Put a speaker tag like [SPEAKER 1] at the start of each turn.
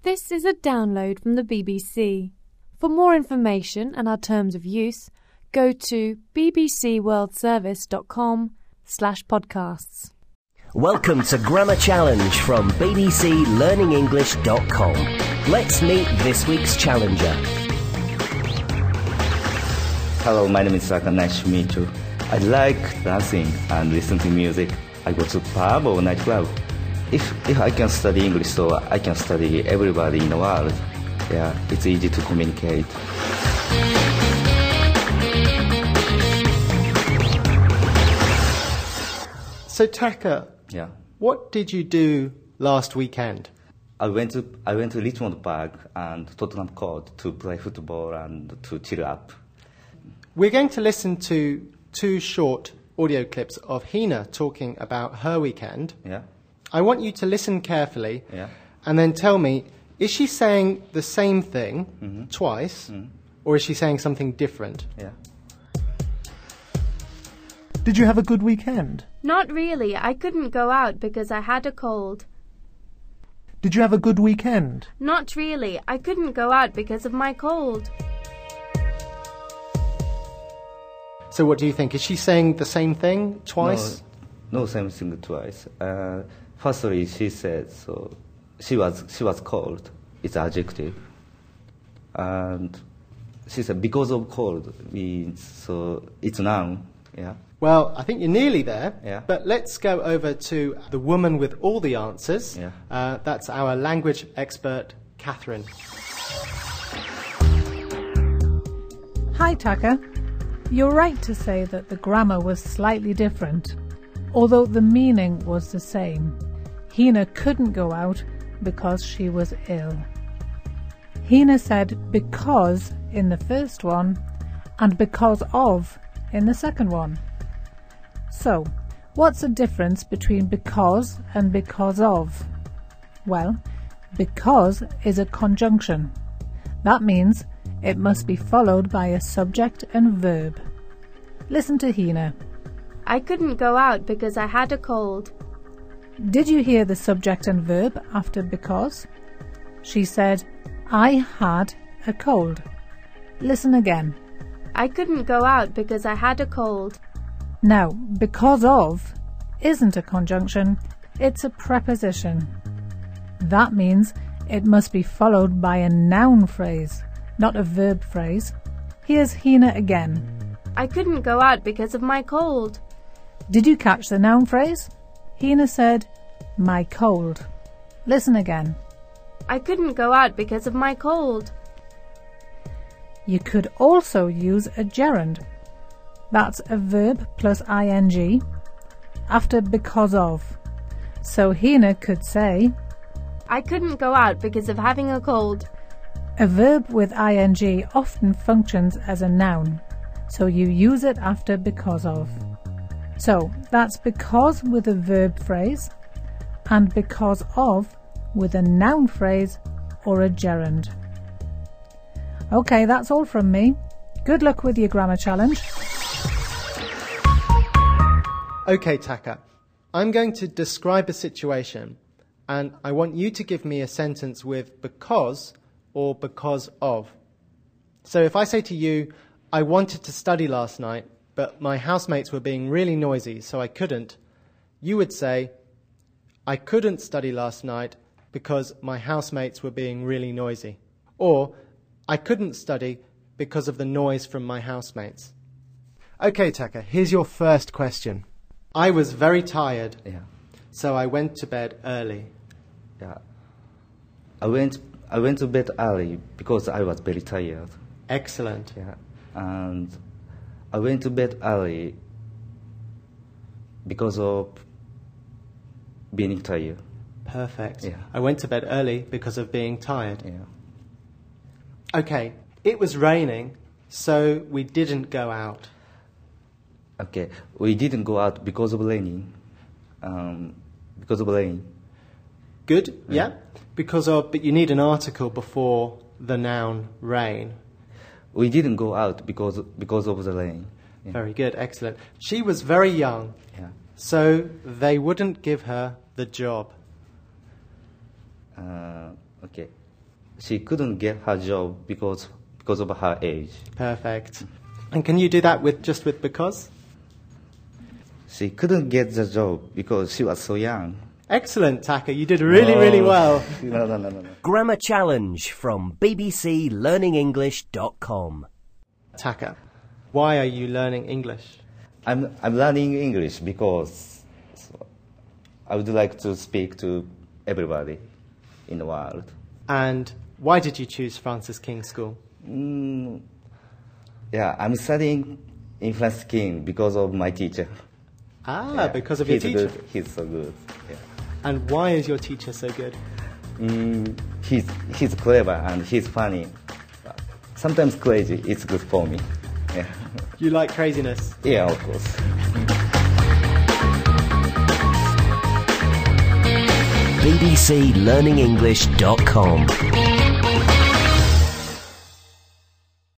[SPEAKER 1] This is a download from the BBC. For more information and our terms of use, go to bbcworldservice.com/podcasts.
[SPEAKER 2] Welcome to Grammar Challenge from bbclearningenglish.com. Let's meet this week's challenger.
[SPEAKER 3] Hello, my name is Saka. Nice to meet you. I like dancing and listening to music. I go to pub or nightclub. If I can study English, so I can study everybody in the world. Yeah, it's easy to communicate.
[SPEAKER 4] So Taka,
[SPEAKER 3] Yeah,
[SPEAKER 4] what did you do last weekend?
[SPEAKER 3] I went to Richmond Park and Tottenham Court to play football and to chill up.
[SPEAKER 4] We're going to listen to two short audio clips of Hina talking about her weekend.
[SPEAKER 3] Yeah,
[SPEAKER 4] I want you to listen carefully
[SPEAKER 3] yeah.
[SPEAKER 4] and then tell me, is she saying the same thing twice or is she saying something different?
[SPEAKER 3] Yeah.
[SPEAKER 5] Did you have a good weekend?
[SPEAKER 6] Not really. I couldn't go out because I had a cold.
[SPEAKER 5] Did you have a good weekend?
[SPEAKER 6] Not really. I couldn't go out because of my cold.
[SPEAKER 4] So what do you think? Is she saying the same thing twice?
[SPEAKER 3] No, same thing twice. Firstly, she said so. She was cold. It's adjective, and she said because of cold means so it's noun. Yeah.
[SPEAKER 4] Well, I think you're nearly there,
[SPEAKER 3] Yeah.
[SPEAKER 4] but let's go over to the woman with all the answers.
[SPEAKER 3] Yeah.
[SPEAKER 4] That's our language expert, Catherine.
[SPEAKER 7] Hi, Taka. You're right to say that the grammar was slightly different, although the meaning was the same. Hina couldn't go out because she was ill. Hina said because in the first one and because of in the second one. So, what's the difference between because and because of? Well, because is a conjunction. That means it must be followed by a subject and verb. Listen to Hina.
[SPEAKER 6] I couldn't go out because I had a cold.
[SPEAKER 7] Did you hear the subject and verb after because? She said, I had a cold. Listen again.
[SPEAKER 6] I couldn't go out because I had a cold.
[SPEAKER 7] Now, because of isn't a conjunction, it's a preposition. That means it must be followed by a noun phrase, not a verb phrase. Here's Hina again.
[SPEAKER 6] I couldn't go out because of my cold.
[SPEAKER 7] Did you catch the noun phrase? Hina said, my cold. Listen again.
[SPEAKER 6] I couldn't go out because of my cold.
[SPEAKER 7] You could also use a gerund. That's a verb plus ing after because of. So Hina could say,
[SPEAKER 6] I couldn't go out because of having a cold.
[SPEAKER 7] a verb with ing often functions as a noun, so you use it after because of. So that's because with a verb phrase and because of with a noun phrase or a gerund. Okay, that's all from me. Good luck with your grammar challenge.
[SPEAKER 4] Okay, Taka, I'm going to describe a situation and I want you to give me a sentence with because or because of. So if I say to you, I wanted to study last night, but my housemates were being really noisy, so I couldn't, you would say, I couldn't study last night because my housemates were being really noisy. Or, I couldn't study because of the noise from my housemates. Okay, Taka, here's your first question. I was very tired,
[SPEAKER 3] Yeah.
[SPEAKER 4] so I went to bed early.
[SPEAKER 3] Yeah. I went to bed early because I was very tired.
[SPEAKER 4] Excellent.
[SPEAKER 3] Yeah. And I went to bed early because of being tired.
[SPEAKER 4] Perfect.
[SPEAKER 3] Yeah.
[SPEAKER 4] I went to bed early because of being tired.
[SPEAKER 3] Yeah.
[SPEAKER 4] Okay, it was raining, so we didn't go out.
[SPEAKER 3] Okay. We didn't go out because of raining. Because of rain.
[SPEAKER 4] Good, yeah. Because of, but you need an article before the noun rain.
[SPEAKER 3] We didn't go out because of the rain. Yeah.
[SPEAKER 4] Very good, excellent. She was very young,
[SPEAKER 3] Yeah.
[SPEAKER 4] so they wouldn't give her the job.
[SPEAKER 3] Okay. she couldn't get her job because of her age.
[SPEAKER 4] Perfect. And can you do that with because?
[SPEAKER 3] She couldn't get the job because she was so young.
[SPEAKER 4] Excellent, Taka. You did really well.
[SPEAKER 3] No.
[SPEAKER 2] Grammar Challenge from bbclearningenglish.com.
[SPEAKER 4] Taka, why are you learning English?
[SPEAKER 3] I'm learning English because I would like to speak to everybody in the world.
[SPEAKER 4] And why did you choose Francis King School?
[SPEAKER 3] Yeah, I'm studying in Francis King because of my teacher.
[SPEAKER 4] Yeah, because of your teacher.
[SPEAKER 3] Good. He's so good. Yeah.
[SPEAKER 4] And why is your teacher so good?
[SPEAKER 3] He's clever and he's funny. Sometimes crazy. It's good for me. Yeah.
[SPEAKER 4] You like craziness?
[SPEAKER 3] Yeah, of course.
[SPEAKER 2] bbclearningenglish.com